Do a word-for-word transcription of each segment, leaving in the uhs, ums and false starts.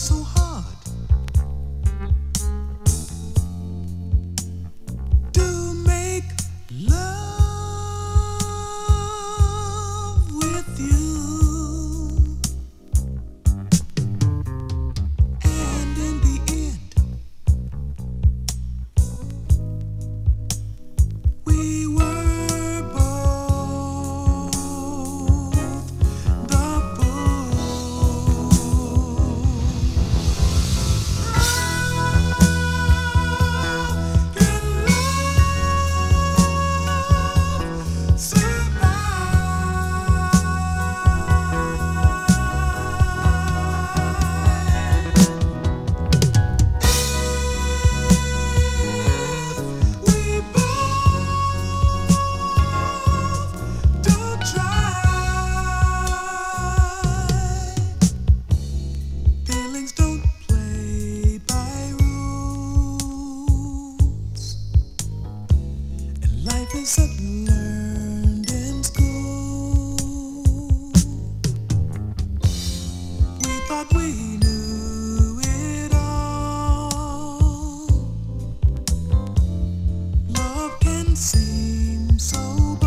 so hard to make love with you, and in the end we were both the feelings don't play by rules, and life isn't learned in school. We thought we knew it all. Love can seem so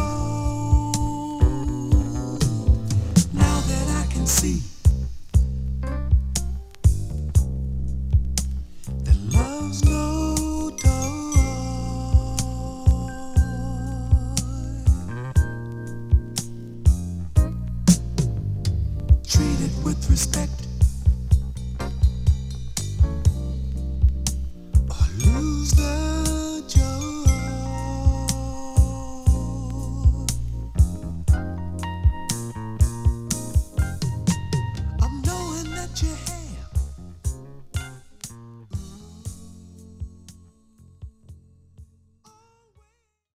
bold. Now that I can see love's no toy. Treat it with respect.